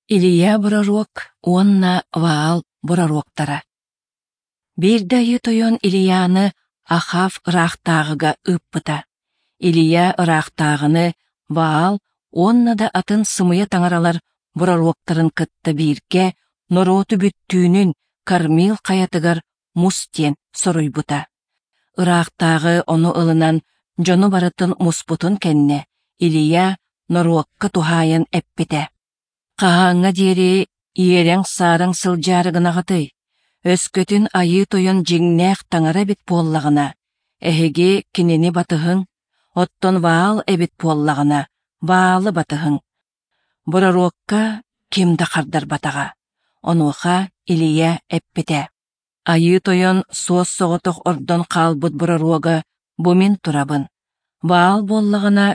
Илия бурарок, уонна Ваал бурароктара. Бирдайы тойон Илияны Ахав ырахтағыга ыппыта. Илия ырахтағыны Ваал уонна да атын сымыя таңаралар бурароктарын кытта бирге нороту бүттүүнүн Кармил каятыгар мустен соруйбута. Ырахтағы ону ылынан жону барытын муспутун кенне Илия норокка тухайын эппите. Қағаңа дери иерең сарың сылжарыгынағыты. Өскөтін айы тойын жеңнәқ таңара бит боллағына. Әхеге кинени батыхың. Оттон Ваал эбит боллағына. Ваалы батыхың. Бурарокка кимда қардар батаға. Онуға Илия эппите. Айы тойын соос соғытық ордон қалбыт бурарога бумин турабын. Ваал боллағына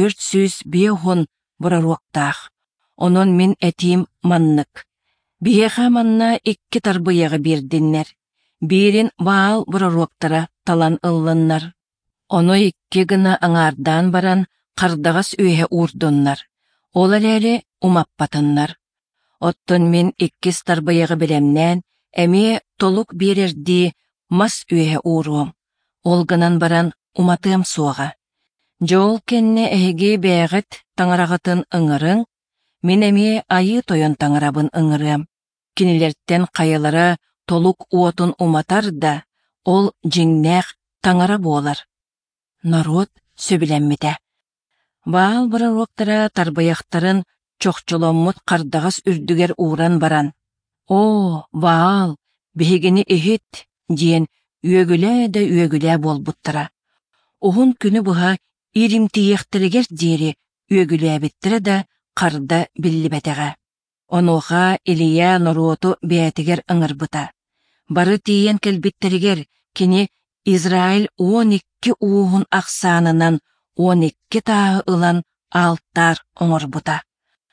405 бурароктақ. Онон мин этим маннык. Биеха манна 2 тарбыяғы бердиннер. Бирин Ваал бурароктара талан ыллыннар. Ону 2 гына аңардан баран қардағас үйе урдуннар. Олар әрі умаппатыннар. Оттон мин 2 тарбыяғы білемнен әме толук берерді мас үйе уруым. Ол гынан баран уматым суаға. Жол кенне әге бәғіт таңарағытын ыңырың. Мен әме айы тойын таңырабын ыңырым. Кинилерттен қайылара толук уотун уматар да, ол жеңнәқ таңара болар. Народ сөбіленметі. Ваал бурароктара тарбаяқтарын чоқчоломмут қардағас үрдігер уран баран. О, Ваал, бігені эхет, дейін үйөгіле болбуттара. Оғын күні бұға иримтиектірігер дейірі үйөгіле біттірі да қарда білі бәтіға. Онуға Илия нороту бәтігер ыңырбыта. Бары тиен кәлбіттерігер кені Израиль 12 уғын ақсанынан 12 тағы ылан алтар оңырбыта.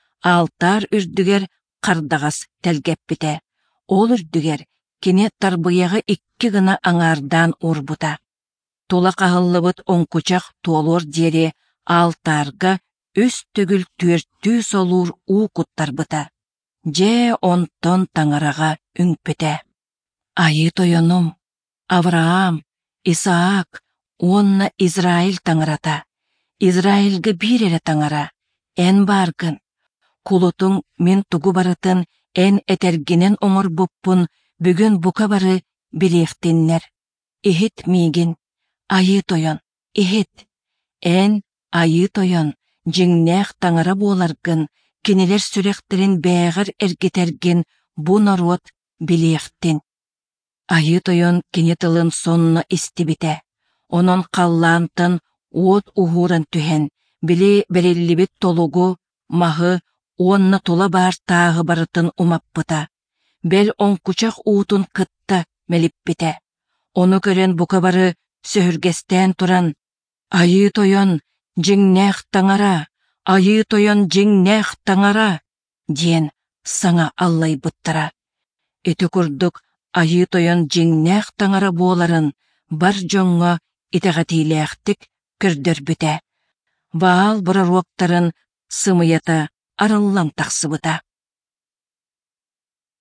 Алтар үрдігер қардағас тәлгәппіте. Ол үрдігер кені тарбыяғы 2 гына аңардан урбыта. Тола қағылыбыт оңкучақ толор дері алтарға өс түгіл 400 олур уқуттар бұта. Же онтон таңараға үңпіте. Айы тойоным, Авраам, Исаак, онна Израиль таңарата. Израильге бір әрі таңара, ән баргын. Кулутың мен тугу барытын ән әтергенен оңыр бұппын, бүгін бұқа бары білектеннер. Эхет мейгін, айы тойон, эхет. Ән айы тойон, жеңнәқ таңара боларгын, кенелер сүректерін бәғір әргетерген бұ народ білектен. Айы тойон кенетілін сонны істебіте. Онын қаллантын от уғурын түхен, біле бәрелібет толугу, мағы, онны тола бар тағы барытын умаппыта. Бәл оңкучақ уутын кытта мәліппіте. Оны көрен бұқа бары сөхіргестен тұран. Айы тойон, жеңнәқ таңара, айы тойон жеңнәқ таңара, дейін саңа аллай бұттара. Эті күрдік айы тойон жеңнәқ таңара боларын бар жоңға итағатиләқтік көрдір біте. Ваал бұрароқтарын сымыята арыллан тақсы бұта.